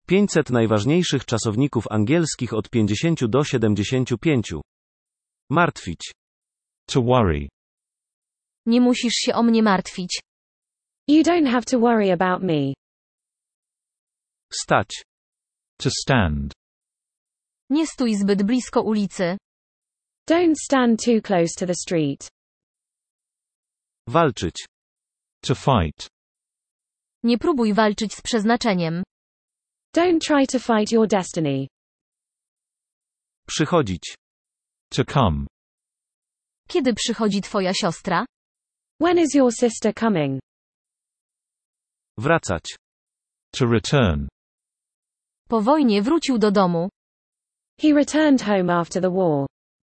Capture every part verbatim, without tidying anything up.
pięćset najważniejszych czasowników angielskich od pięćdziesięciu do siedemdziesięciu pięciu. Martwić. To worry. Nie musisz się o mnie martwić. You don't have to worry about me. Stać. To stand. Nie stój zbyt blisko ulicy. Don't stand too close to the street. Walczyć. To fight. Nie próbuj walczyć z przeznaczeniem. Don't try to fight your destiny. Przychodzić. To come. Kiedy przychodzi twoja siostra? When is your sister coming? Wracać. To return. Po wojnie wrócił do domu. He returned home after the war.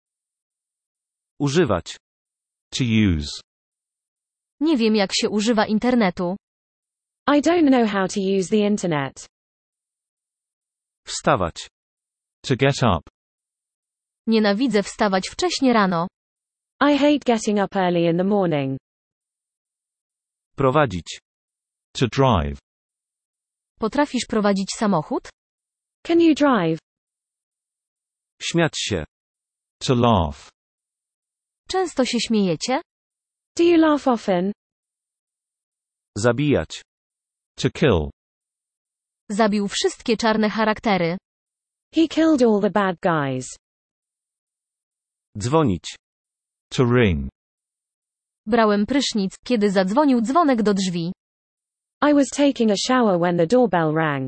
Używać. To use. Nie wiem, jak się używa internetu. I don't know how to use the internet. Wstawać. To get up. Nienawidzę wstawać wcześnie rano. I hate getting up early in the morning. Prowadzić. To drive. Potrafisz prowadzić samochód? Can you drive? Śmiać się. To laugh. Często się śmiejecie? Do you laugh often? Zabijać. To kill. Zabił wszystkie czarne charaktery. He killed all the bad guys. Dzwonić. To ring. Brałem prysznic, kiedy zadzwonił dzwonek do drzwi. I was taking a shower when the doorbell rang.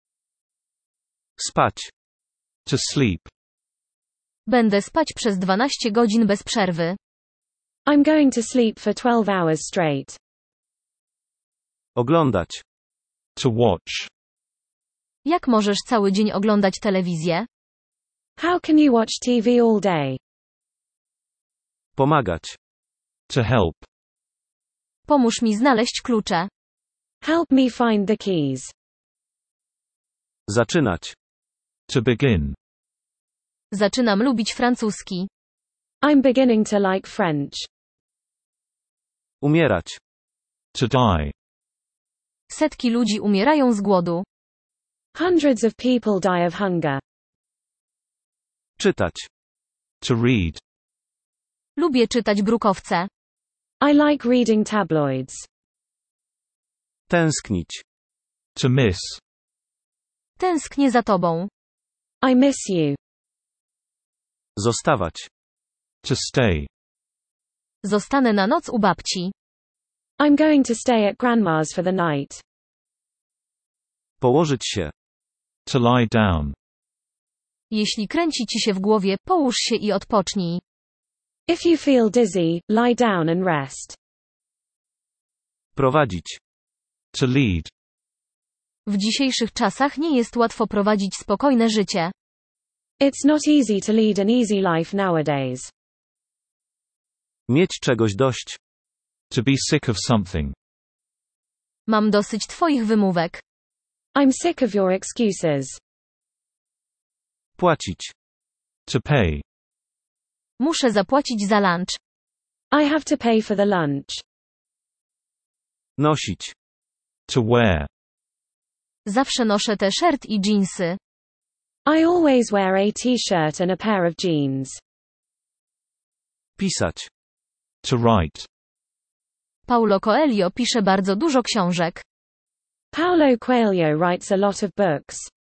Spać. To sleep. Będę spać przez dwanaście godzin bez przerwy. I'm going to sleep for twelve hours straight. Oglądać. To watch. Jak możesz cały dzień oglądać telewizję? How can you watch T V all day? Pomagać. To help. Pomóż mi znaleźć klucze. Help me find the keys. Zaczynać. To begin. Zaczynam lubić francuski. I'm beginning to like French. Umierać. To die. Setki ludzi umierają z głodu. Hundreds of people die of hunger. Czytać. To read. Lubię czytać brukowce. I like reading tabloids. Tęsknić. To miss. Tęsknię za tobą. I miss you. Zostawać. To stay. Zostanę na noc u babci. I'm going to stay at grandma's for the night. Położyć się. To lie down. Jeśli kręci ci się w głowie, połóż się i odpocznij. If you feel dizzy, lie down and rest. Prowadzić. To lead. W dzisiejszych czasach nie jest łatwo prowadzić spokojne życie. It's not easy to lead an easy life nowadays. Mieć czegoś dość. To be sick of something. Mam dosyć twoich wymówek. I'm sick of your excuses. Płacić. To pay. Muszę zapłacić za lunch. I have to pay for the lunch. Nosić. To wear. Zawsze noszę t-shirt i dżinsy. I always wear a t-shirt and a pair of jeans. Pisać. To write. Paulo Coelho pisze bardzo dużo książek. Paulo Coelho writes a lot of books.